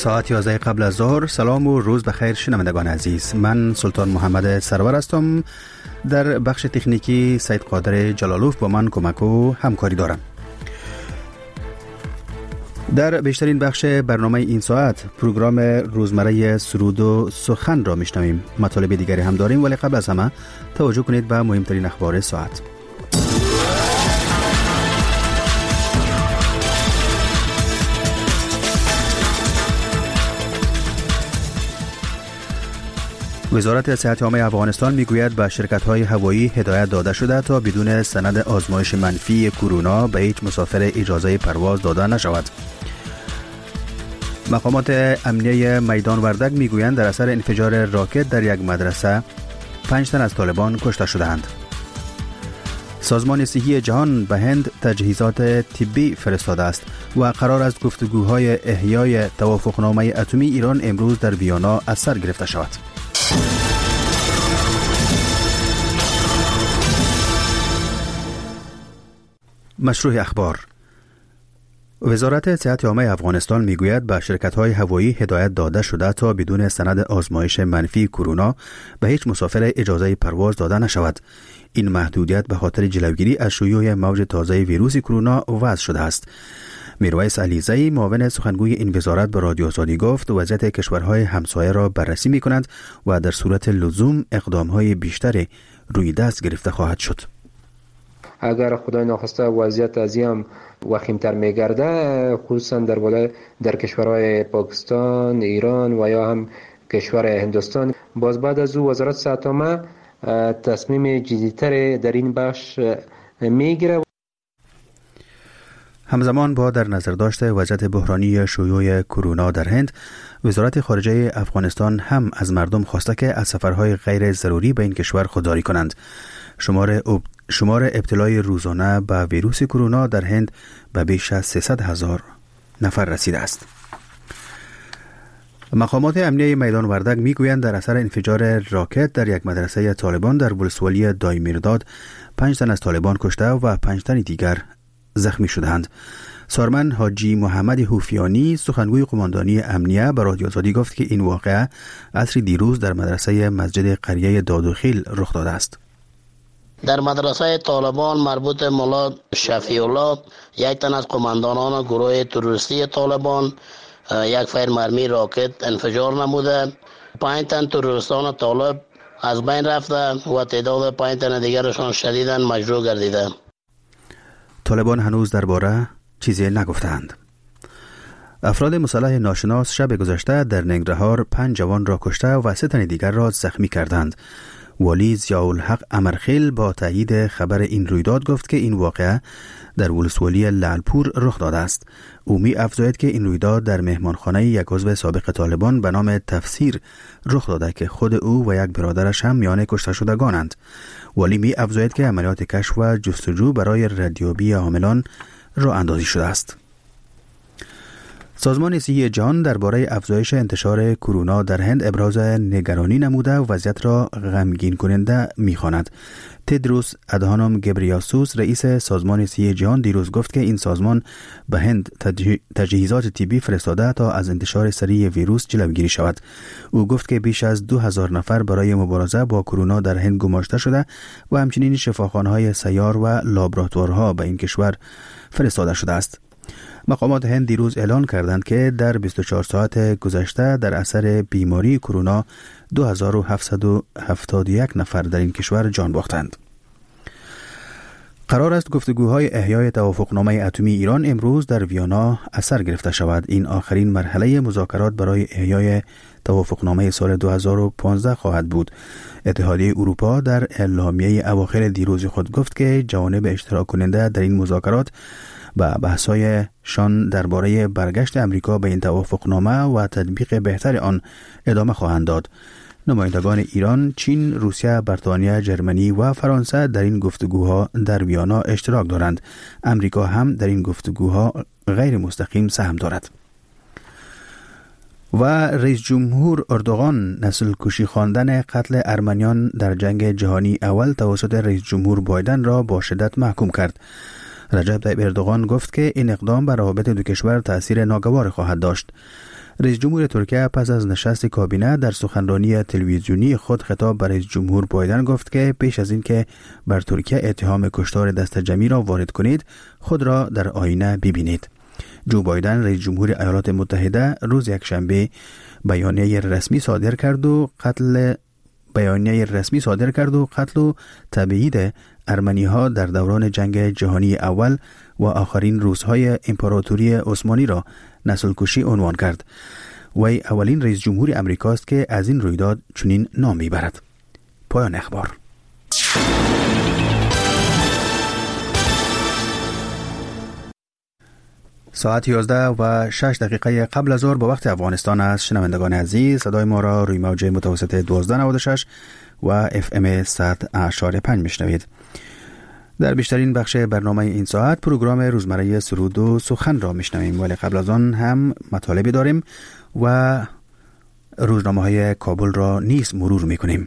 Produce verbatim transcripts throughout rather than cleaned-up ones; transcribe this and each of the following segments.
ساعت یازده قبل از ظهر. سلام و روز بخیر شنوندگان عزیز. من سلطان محمد سرور هستم. در بخش تکنیکی سید قادر جلالوف با من کمک و همکاری دارم. در بیشترین بخش برنامه این ساعت پروگرام روزمره سرود و سخن را میشنویم. مطالب دیگری هم داریم، ولی قبل از همه توجه کنید به مهمترین اخبار ساعت. وزارت صحت عامه افغانستان میگوید به شرکت‌های هوایی هدایت داده شده تا بدون سند آزمایش منفی کرونا به هیچ مسافر اجازه پرواز داده نشود. مقامات امنیه میدان وردک میگویند در اثر انفجار راکت در یک مدرسه پنج تن از طالبان کشته شدند. سازمان صحی جهان به هند تجهیزات طبی فرستاده است و قرار است گفتگوهای احیای توافقنامه اتمی ایران امروز در ویانا از سر گرفته شود. مشروع اخبار. وزارت صحت عامه افغانستان میگوید به شرکت‌های هوایی هدایت داده شده تا بدون سند آزمایش منفی کرونا به هیچ مسافر اجازه پرواز داده نشود. این محدودیت به خاطر جلوگیری از شیوع موج تازه ویروس کرونا وضع شده است. میرویس علیزی معاون سخنگوی این وزارت به رادیو آزادی گفت وضعیت کشورهای همسایه را بررسی می‌کنند و در صورت لزوم اقدام‌های بیشتری روی دست گرفته خواهد شد. اگر خدای ناخواسته وضعیت از این وخیم‌تر می‌گرده، خصوصا در بالا در کشورهای پاکستان، ایران و یا هم کشور هندوستان، باز بعد از او وزارت صحت عامه تصمیم جدی‌تر در این بخش می‌گیره. همزمان با در نظر داشته وضعیت بحرانی شیوع کرونا در هند، وزارت خارجه افغانستان هم از مردم خواسته که از سفرهای غیر ضروری به این کشور خودداری کنند. شمار شمار ابتلای روزانه به ویروس کرونا در هند به بیش از سیصد هزار نفر رسیده است. مقامات امنیه میدان وردک میگویند در اثر انفجار راکت در یک مدرسه طالبان در ولسوالی دایمیرداد پنج تن از طالبان کشته و پنج تن دیگر زخمی شدند. سارمن حاجی محمد حوفیانی سخنگوی قماندانی امنیه به رادیو آزادی گفت که این واقعه عصر دیروز در مدرسه مسجد قریه دادوخیل رخ داده است. در مدرسه طالبان مربوط مولا شفیع الله یک تن از قماندانان گروه تروریستی طالبان یک فیر مرمی راکت انفجار نموده، پنج تن تروریستان طالب از بین رفته و تعداد پنج تن دیگرشان شدیداً مجروح گردیده. طالبان هنوز درباره چیزی نگفتند. افراد مسلح ناشناس شب گذشته در ننگرهار پنج جوان را کشته و سه تن دیگر را زخمی کردند. والی ضیاءالحق امرخیل با تایید خبر این رویداد گفت که این واقعه در ولسوالی لعلپور رخ داده است. او می افزاید که این رویداد در مهمانخانه یک عضو سابق طالبان به نام تفسیر رخ داده که خود او و یک برادرش هم میان کشته شدگانند. والی می افزاید که عملیات کشف و جستجو برای ردیابی عاملان راه اندازی شده است. سازمان صحی جهان درباره افزایش انتشار کرونا در هند ابراز نگرانی نموده و وضعیت را غمگین کننده می‌خواند. تدروس ادهانوم گبریاسوس رئیس سازمان صحی جهان دیروز گفت که این سازمان به هند تجهیزات طبی فرستاده تا از انتشار سریع ویروس جلوگیری شود. او گفت که بیش از دو هزار نفر برای مبارزه با کرونا در هند گماشته شده و همچنین شفاخانه‌های سیار و لابراتوارها به این کشور فرستاده شده است. مقامات هند دیروز اعلان کردند که در بیست و چهار ساعت گذشته در اثر بیماری کرونا دو هزار و هفتصد و هفتاد و یک نفر در این کشور جان باختند. قرار است گفتگوهای احیای توافقنامه اتمی ایران امروز در ویانا از سر گرفته شود. این آخرین مرحله مذاکرات برای احیای توافقنامه سال دو هزار و پانزده خواهد بود. اتحادیه اروپا در اعلامیه اواخر دیروز خود گفت که جوانب اشتراک کننده در این مذاکرات با بحث‌های شان درباره برگشت امریکا به این توافقنامه و تطبیق بهتر آن ادامه خواهند داد. نمایندگان ایران، چین، روسیه، بریتانیا، جرمنی و فرانسه در این گفتگوها در ویانا اشتراک دارند. امریکا هم در این گفتگوها غیر مستقیم سهم دارد. و رئیس جمهور اردوغان نسل کشی خواندن قتل ارمنیان در جنگ جهانی اول توسط رئیس جمهور بایدن را با شدت محکوم کرد. رجب طیب اردوغان گفت که این اقدام بر روابط دو کشور تأثیر ناگوار خواهد داشت. رئیس جمهور ترکیه پس از نشست کابینه در سخنرانی تلویزیونی خود خطاب به رئیس جمهور بایدن گفت که پیش از این که بر ترکیه اتهام کشتار دست جمعی را وارد کنید خود را در آینه ببینید. جو بایدن رئیس جمهور ایالات متحده روز یکشنبه بیانیه رسمی صادر کرد و قتل بیانیه رسمی صادر کرد و قتل و تبعید ارمنی ها در دوران جنگ جهانی اول و آخرین روزهای امپراتوری عثمانی را نسل کشی عنوان کرد. وی اولین رئیس جمهور امریکاست که از این رویداد چنین نام میبرد. پایان اخبار. ساعت یازده و شش دقیقه قبل از ظهر با وقت افغانستان است. شنوندگان عزیز، صدای ما را روی موج متوسط دوازده نود و شش و اف ام صد و پنج میشنوید. در بیشترین بخش برنامه این ساعت پروگرام روزمره سرود و سخن را میشنویم، ولی قبل از آن هم مطالبی داریم و روزنامه های کابل را نیز مرور میکنیم.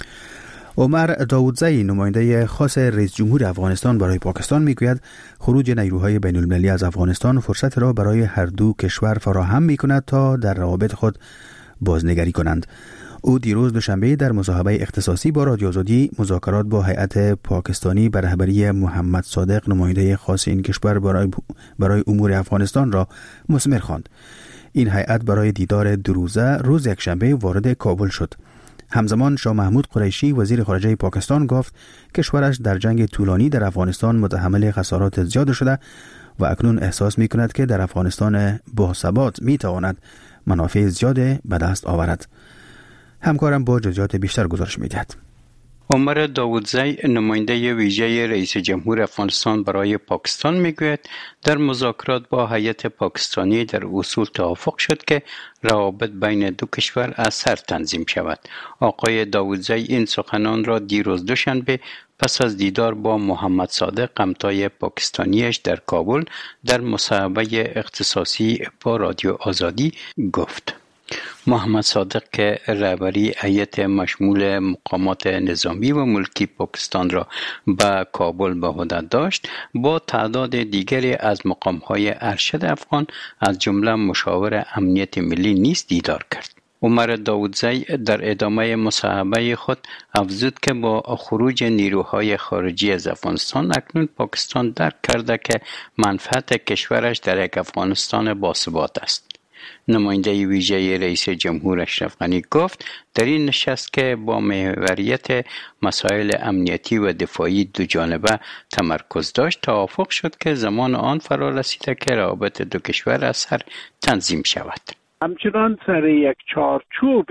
عمر داودزی نماینده خاص رئیس جمهور افغانستان برای پاکستان میگوید خروج نیروهای بین المللی از افغانستان فرصت را برای هر دو کشور فراهم میکند تا در روابط خود بازنگری کنند. او دیروز دوشنبه در مصاحبه اختصاصی با رادیو آزادی مذاکرات با هیئت پاکستانی به رهبری محمد صادق نماینده خاص این کشور برای برای امور افغانستان را مثمر خواند. این هیئت برای دیدار دو روزه روز یکشنبه وارد کابل شد. همزمان شاه محمود قریشی وزیر خارجه پاکستان گفت کشورش در جنگ طولانی در افغانستان متحمل خسارات زیاد شده و اکنون احساس می کند که در افغانستان باثبات می تواند منافع زیاد به دست آورد. همکارم با جزئیات بیشتر گزارش می دهد. عمر داودزی نماینده ویژه رئیس جمهور افغانستان برای پاکستان میگوید در مذاکرات با هیئت پاکستانی در اصول توافق شد که روابط بین دو کشور از سر تنظیم شود. آقای داودزی این سخنان را دیروز دوشنبه پس از دیدار با محمد صادق همتای پاکستانیش در کابل در مصاحبه اختصاصی با رادیو آزادی گفت. محمد صادق که رهبری هیئت مشمول مقامات نظامی و ملکی پاکستان را به کابل به عهده داشت، با تعداد دیگری از مقام‌های ارشد افغان از جمله مشاور امنیت ملی نیز دیدار کرد. عمر داودزی در ادامه مصاحبه خود افزود که با خروج نیروهای خارجی از افغانستان اکنون پاکستان درک کرده که منفعت کشورش در یک افغانستان باثبات است. نماینده ویژه رئیس جمهور اشرف غنی گفت در این نشست که با محوریت مسائل امنیتی و دفاعی دو جانبه تمرکز داشت توافق شد که زمان آن فرا رسیده که روابط دو کشور از سر تنظیم شود. همچنان سر یک چارچوب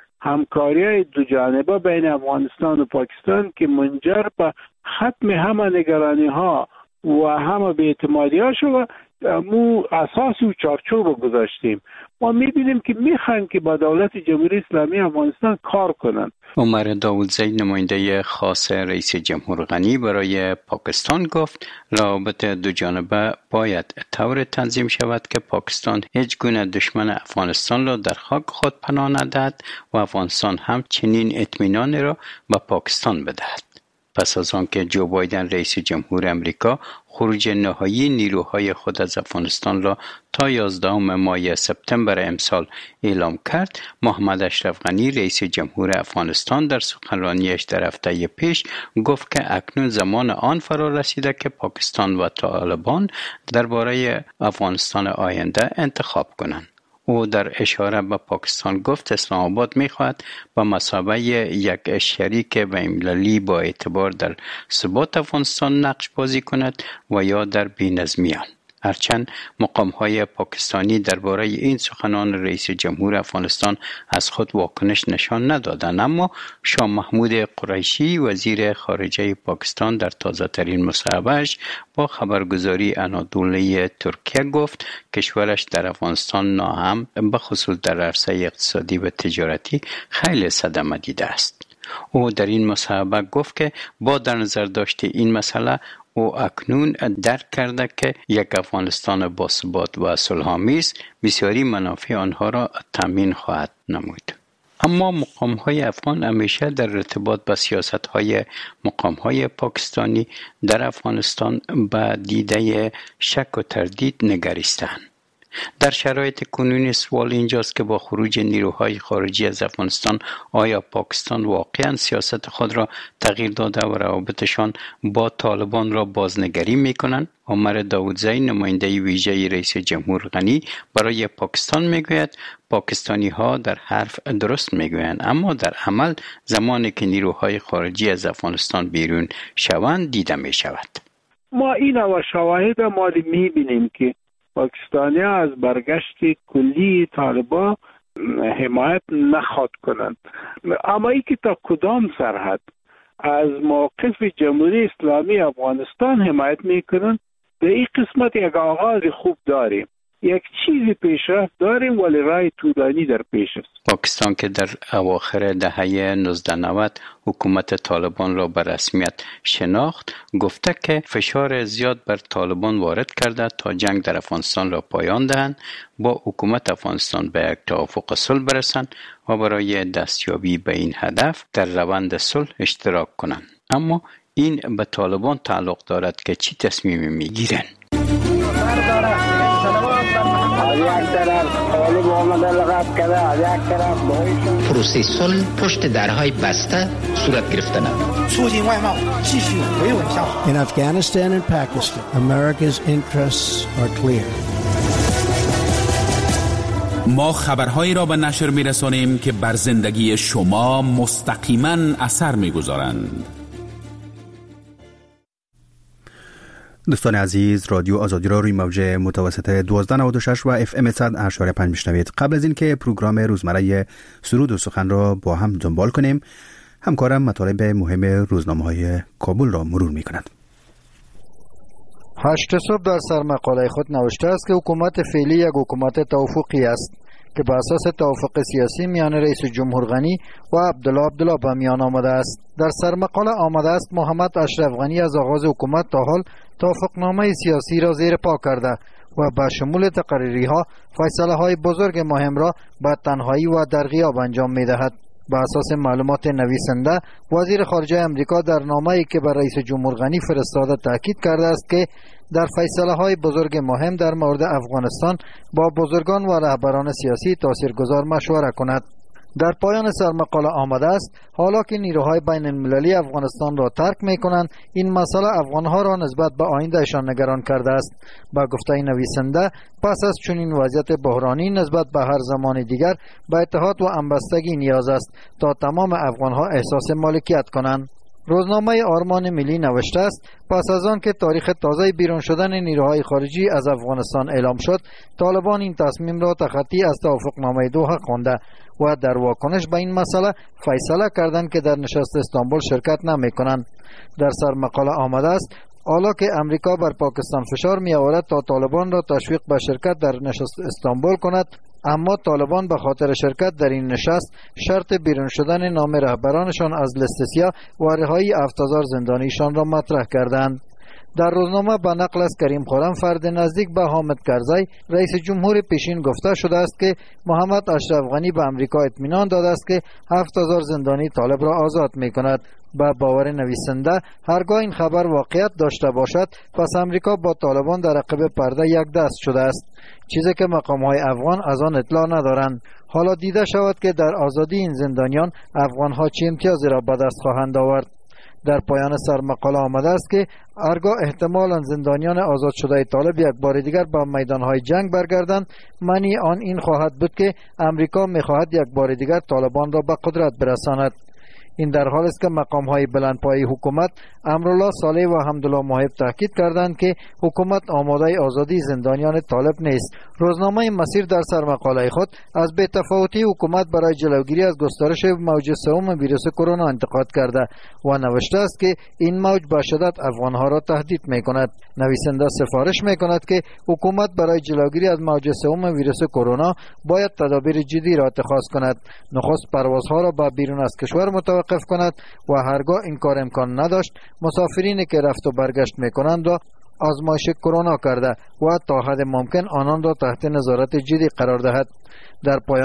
همکاری دو جانبه بین افغانستان و پاکستان که منجر به ختم همه نگرانی ها و همه بی‌اعتمادی ها شد مو اساس و چارچوب رو گذاشتیم. ما می‌بینیم که میخوان که با دولت جمهوری اسلامی افغانستان کار کنند. عمر داودزی نماینده خاص رئیس جمهور غنی برای پاکستان گفت روابط دو جانبه باید طور تنظیم شود که پاکستان هیچ گونه دشمن افغانستان را در خاک خود پناه ندهد و افغانستان هم چنین اطمینان را به پاکستان بدهد. پس از آنکه جو بایدن رئیس جمهور امریکا خروج نهایی نیروهای خود از افغانستان را تا یازدهم ماه سپتامبر امسال اعلام کرد، محمد اشرف غنی رئیس جمهور افغانستان در سخنرانیش در هفته پیش گفت که اکنون زمان آن فرا رسیده که پاکستان و طالبان درباره افغانستان آینده انتخاب کنند. او در اشاره به پاکستان گفت اسلام آباد می‌خواهد با مثابه یک شریک بین‌المللی با اعتبار در ثبات افغانستان نقش بازی کند و یا در بی‌نظمیان. هرچند مقام‌های پاکستانی درباره این سخنان رئیس جمهور افغانستان از خود واکنش نشان ندادند، اما شاه محمود قریشی وزیر خارجه پاکستان در تازه‌ترین مصاحبه‌اش با خبرگزاری انادولی ترکیه گفت کشورش در افغانستان ناهم به خصوص در عرصه اقتصادی و تجارتی خیلی صدمه دیده است. او در این مصاحبه گفت که با در نظر داشت این مسئله او اکنون درک کرده که یک افغانستان باثبات و صلح‌آمیز بسیاری منافع آنها را تامین خواهد نمود. اما مقام‌های افغان همیشه در ارتباط با سیاست‌های مقام‌های پاکستانی در افغانستان به دیده شک و تردید نگریستند. در شرایط کنونی سوال اینجاست که با خروج نیروهای خارجی از افغانستان آیا پاکستان واقعا سیاست خود را تغییر داده و روابطشان با طالبان را بازنگری میکنند؟ عمر داودزایی نماینده ویژه رئیس جمهور غنی برای پاکستان میگوید پاکستانی ها در حرف درست میگویند، اما در عمل زمانی که نیروهای خارجی از افغانستان بیرون شوند دیده می شود. ما این و شواهد ما میبینیم که پاکستانی ها از برگشت کلی طالبان حمایت نخواد کنند، اما ای که تا کدام سرحد از موقف جمهوری اسلامی افغانستان حمایت میکنند، در این قسمت یک آغاز خوب داریم، یک چیزی پیشرفت داریم ولی راه طولانی در پیش است. پاکستان که در اواخر دهه نوزده نود حکومت طالبان را به رسمیت شناخت، گفته که فشار زیاد بر طالبان وارد کرده تا جنگ در افغانستان را پایان دهند، با حکومت افغانستان به یک توافق صلح برسند و برای دستیابی به این هدف در روند صلح اشتراک کنند. اما این به طالبان تعلق دارد که چی تصمیمی میگیرند. پروسه صلح پشت درهای بسته صورت گرفته نمود. In Afghanistan and Pakistan, America's interests are clear. ما خبرهایی را به نشر می‌رسانیم که بر زندگی شما مستقیما اثر می‌گذارند. دوستان عزیز، رادیو آزادی را روی موج متوسط دوازده نود و شش و اف ام صد و هشت و پنج میشنوید. قبل از اینکه پروگرام روزمره سرود و سخن را با هم دنبال کنیم، همکارم مطالب مهم روزنامه‌های کابل را مرور می‌کند. هشت صبح در سرمقاله خود نوشته است که حکومت فعلی یک حکومت توافقی است که بر اساس توافق سیاسی میان رئیس جمهور غنی و عبدالله عبدالله به میان آمده است. در سرمقاله آمده است محمد اشرف غنی از آغاز حکومت تا حال توافقنامه سیاسی را زیر پا کرده و به شمول تقرری ها فیصله های بزرگ مهم را به تنهایی و در غیاب انجام می دهد. به اساس معلومات نویسنده، وزیر خارجه امریکا در نامه‌ای که بر رئیس جمهور غنی فرستاده تاکید کرده است که در فیصله های بزرگ مهم در مورد افغانستان با بزرگان و رهبران سیاسی تاثیرگذار مشوره کند. در پایان سرمقاله آمده است حالا که نیروهای بین المللی افغانستان را ترک می کنند، این مسئله افغانها را نسبت به آیندهشان نگران کرده است. با گفته نویسنده، پس از چنین وضعیت بحرانی نسبت به هر زمان دیگر به اتحاد و همبستگی نیاز است تا تمام افغانها احساس مالکیت کنند. روزنامه آرمان ملی نوشته است پس از آن که تاریخ تازه بیرون شدن نیروهای خارجی از افغانستان اعلام شد، طالبان این تصمیم را تخطی از توافقنامه دوحه خوانده و در واکنش به این مسئله فیصله کردند که در نشست استانبول شرکت نمی کنند. در سرمقاله آمده است حالا که امریکا بر پاکستان فشار می آورد تا طالبان را تشویق به شرکت در نشست استانبول کند، اما طالبان به خاطر شرکت در این نشست شرط بیرون شدن نام رهبرانشان از لیست سیاه و رهایی هفت هزار زندانیشان را مطرح کردند. در روزنامه به نقل از کریم خرم، فرد نزدیک به حامد کرزی، رئیس جمهور پیشین، گفته شده است که محمد اشرف غنی به امریکا اطمینان داده است که هفت هزار زندانی طالب را آزاد می کند. با باور نویسنده، هرگاه این خبر واقعیت داشته باشد پس امریکا با طالبان در عقب پرده یک دست شده است، چیزی که مقام‌های افغان از آن اطلاع ندارند. حالا دیده شود که در آزادی این زندانیان افغان‌ها چه امتیازی را به دست خواهند آورد. در پایان سرمقاله آمده است که هرگاه احتمالاً زندانیان آزاد شده طالب یک بار دیگر به میدانهای جنگ برگردند، معنی آن این خواهد بود که امریکا می‌خواهد یک بار دیگر طالبان را به قدرت برساند. این در حال است که مقام‌های بلندپایه حکومت امرالله صالح و حمدالله محب تاکید کردند که حکومت آماده آزادی زندانیان طالب نیست. روزنامه مسیر در سرمقاله خود از بی‌تفاوتی حکومت برای جلوگیری از گسترش موج سوم ویروس کرونا انتقاد کرده و نوشته است که این موج به شدت افغانها را تهدید می‌کند. نویسنده سفارش می‌کند که حکومت برای جلوگیری از موج سوم ویروس کرونا باید تدابیر جدی را اتخاذ کند. نخست پروازها را به بیرون از کشور متوقف کند و هرگاه این کار امکان نداشت، مسافرینی که رفت و برگشت میکنند را آزمایش کرونا کرده و تا حد ممکن آنان را تحت نظارت جدی قرار دهد. در پایان